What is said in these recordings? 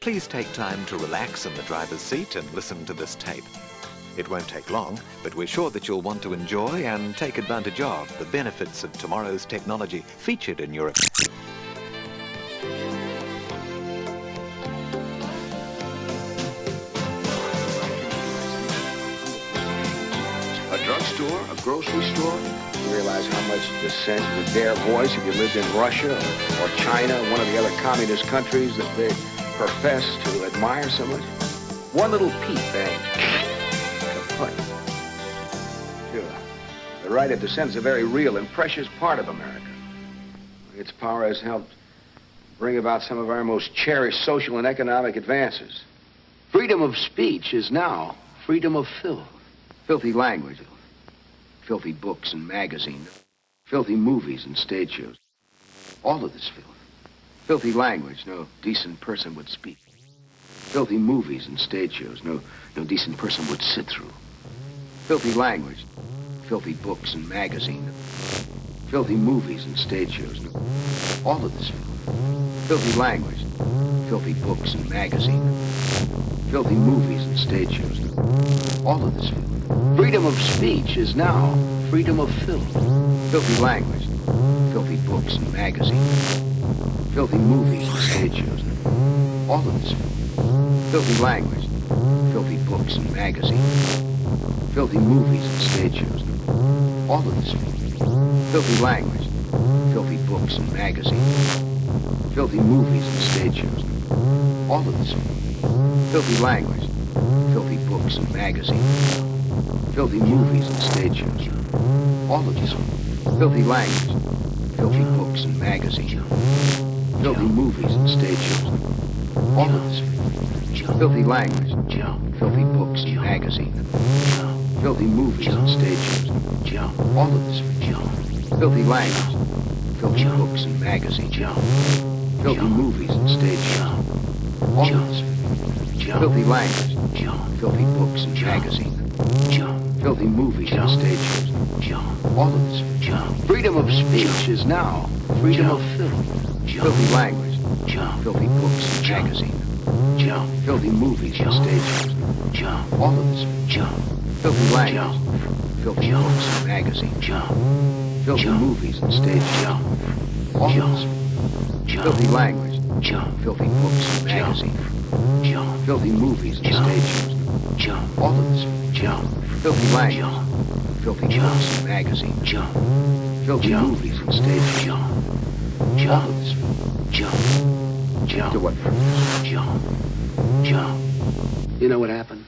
Please take time to relax in the driver's seat and listen to this tape. It won't take long, but we're sure that you'll want to enjoy and take advantage of the benefits of tomorrow's technology featured in your... A drugstore, a grocery store. You realize how much the sense of their voice, if you lived in Russia or China, one of the other communist countries that they profess to admire so much. One little peep, bang. Kaput. Sure. The right of dissent is a very real and precious part of America. Its power has helped bring about some of our most cherished social and economic advances. Freedom of speech is now freedom of filth. Filthy language, filthy books and magazines, filthy movies and stage shows. All of this filth. Filthy language no decent person would speak. Filthy movies and stage shows no decent person would sit through. Filthy language, filthy books and magazines, filthy movies and stage shows. All of this filth. Filthy language, filthy books and magazines, filthy movies and stage shows. All of this filth. Freedom of speech is now freedom of filth. Filthy language, filthy books and magazines, filthy movies and stage shows. All of this filth. Filthy language, filthy books and magazines, filthy movies and stage shows. All of this filth. Filthy language, filthy books and magazines, filthy movies and stage shows. All of this filth. Filthy language, filthy books and magazines, filthy movies and stage shows. All of this. Filthy language, filthy books and magazines, filthy movies and stage shows. All of this. Filthy language, filthy books and magazines, filthy movies and stage shows. All of this. Filthy language, filthy books and magazines, filthy movies and stage shows. All of this. Filthy language, filthy books and magazines, filthy movies and stage shows. All of this. Freedom of speech is now freedom of filth. Filthy language, filthy books and magazines, filthy movies and stage shows. All of this. Filthy language, filthy books and magazines, filthy movies and stage shows. All of this. Filthy language, filthy books and magazines, filthy movies and stage shows. All of this. Filthy language, filthy books and magazines, filthy movies and stage shows. All of this. To what purpose? You know what happened?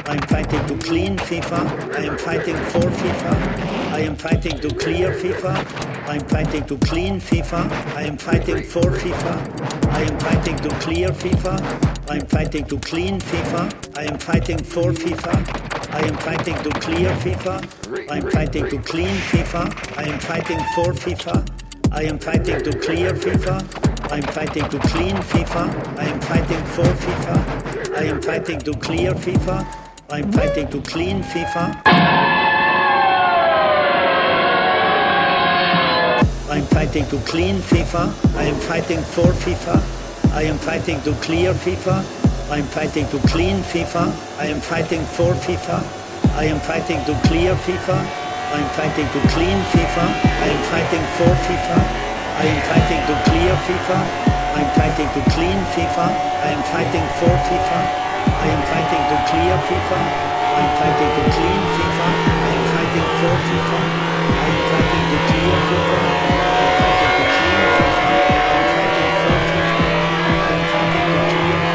I am fighting to clean FIFA. I am fighting for FIFA. I am fighting to clear FIFA. I am fighting to clean FIFA. I am fighting for FIFA. I am fighting to clear FIFA. I am fighting to clean FIFA. I am fighting for FIFA. I am fighting to clear FIFA. I am fighting to clean FIFA. I am fighting for FIFA. I am fighting to clear FIFA. I am fighting to clean FIFA. I am fighting for FIFA. I am fighting to clear FIFA. I am fighting to clean FIFA. I am fighting to clean FIFA. I am fighting for FIFA. I am fighting to clear FIFA. I am fighting to clean FIFA. I am fighting for FIFA. I am fighting to clear FIFA. I am fighting to clean FIFA. I am fighting for FIFA. I am fighting to clear FIFA. I am fighting to clean FIFA. I am fighting for FIFA. I am fighting to clear FIFA. I am fighting to clean FIFA. I am fighting for FIFA. I am fighting to clear FIFA. I am fighting to clean FIFA. I am fighting for FIFA. I am fighting to clear FIFA.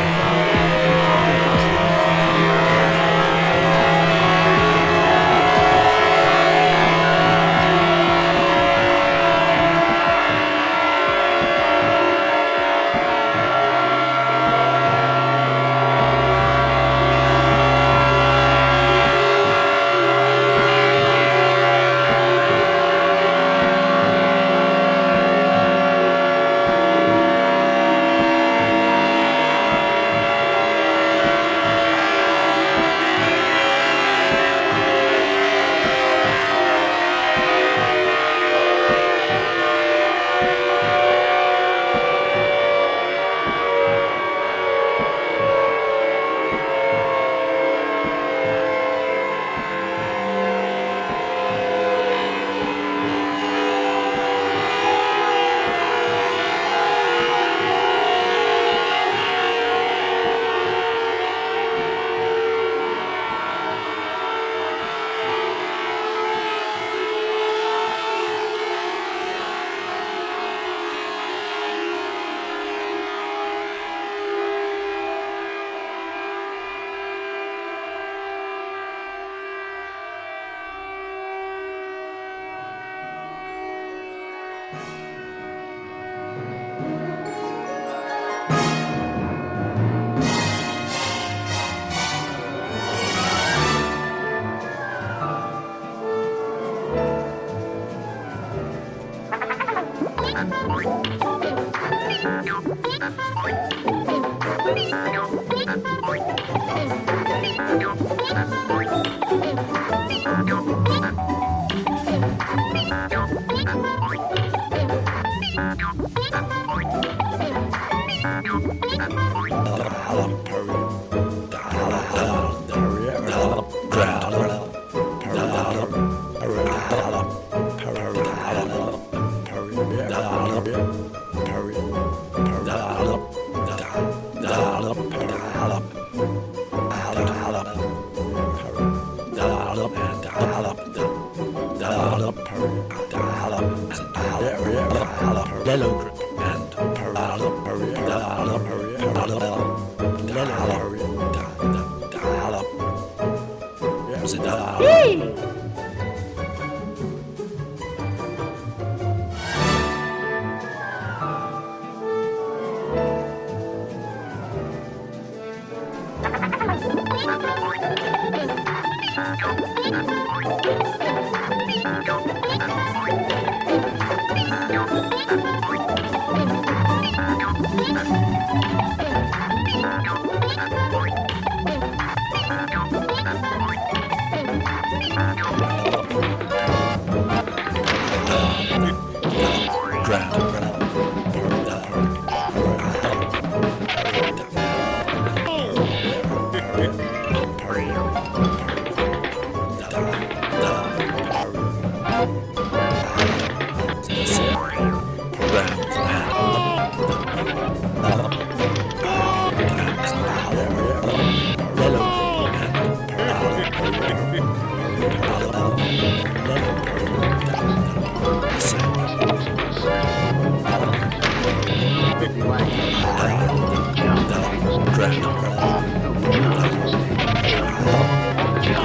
Grand.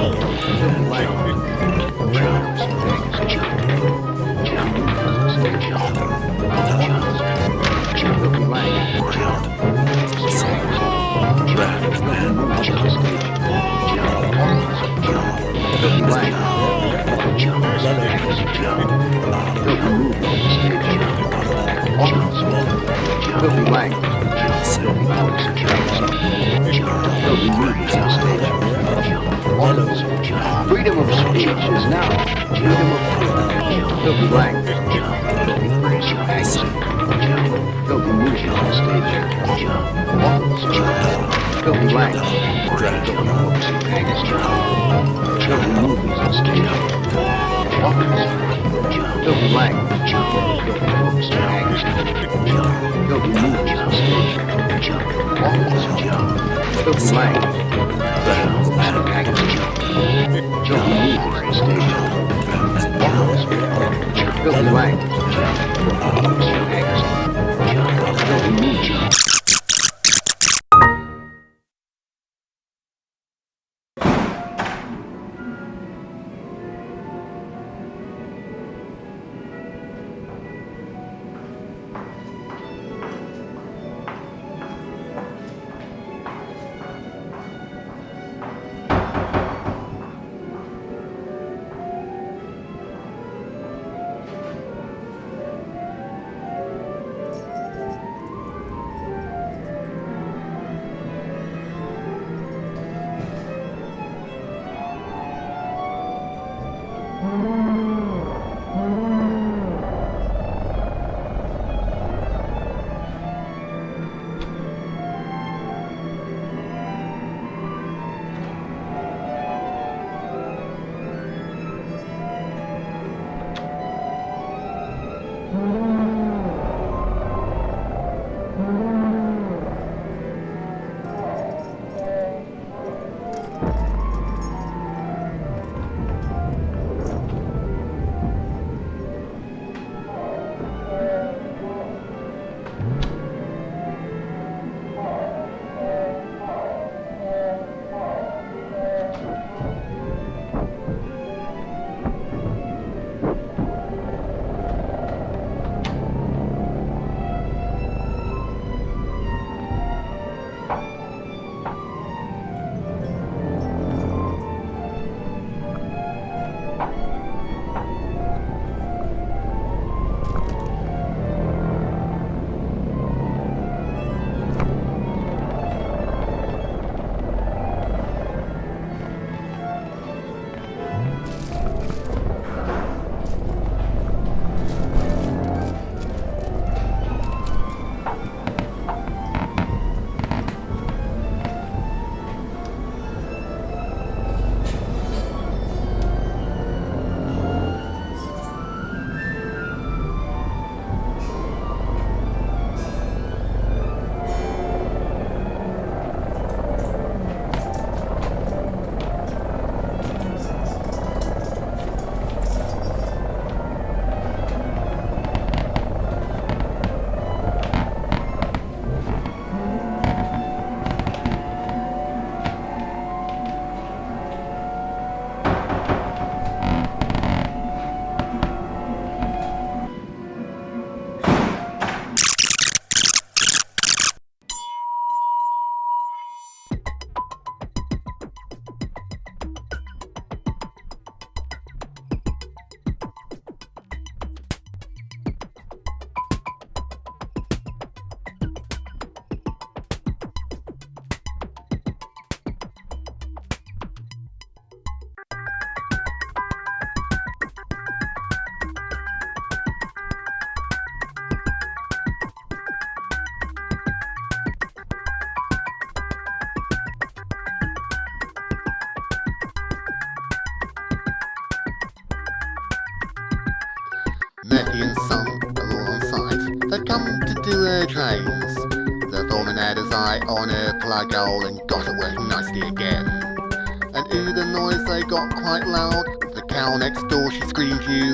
Freedom of speech is now freedom of filthy language. Filthy music on stage. Filthy language. Filthy movies on stage. Filthy language. Filthy movies on stage. Filthy language. Filthy language. Murphy and Son are all on site. They've come to do their trains. The foreman had his eye on a plug hole and got it working nicely again. And ooh, the noise they got quite loud. The cow next door, she screamed you.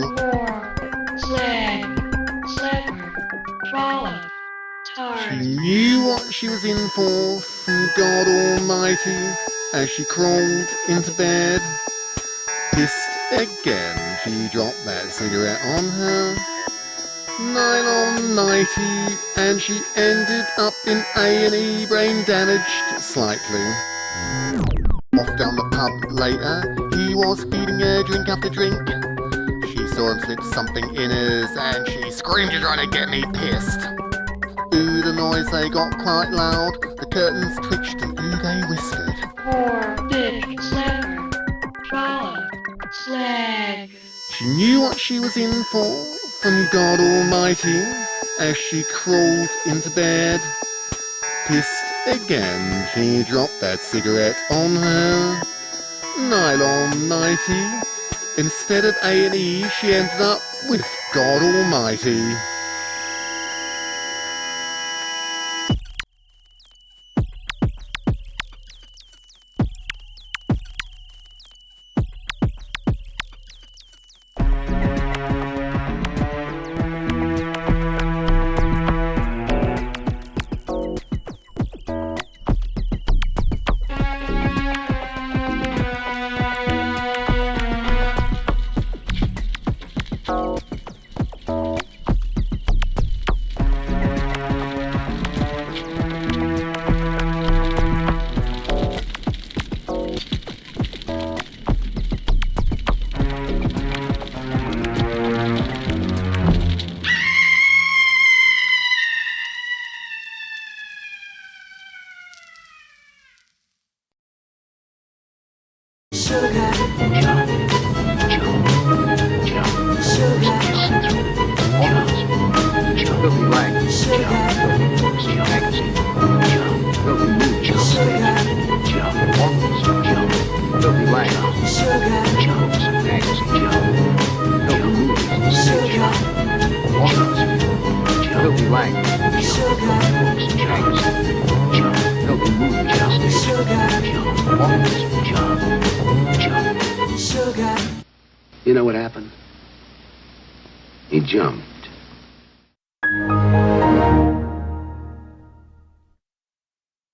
4, 6, 7, 12, She knew what she was in for from God Almighty. as she crawled into bed. Pissed again, she dropped that cigarette on her nylon nightie, and she ended up in A&E, brain damaged slightly. Off down the pub later, he was feeding her drink after drink. She saw him slip something in hers, and she screamed, "You're trying to get me pissed." Ooh, the noise, they got quite loud. The curtains twitched and ooh, they whispered. Poor big slapper. Trollop. Slag. She knew what she was in for from God Almighty as she crawled into bed. Pissed again, she dropped that cigarette on her nylon nightie. Instead of A&E, she ended up with God Almighty. You know what happened? He jumped.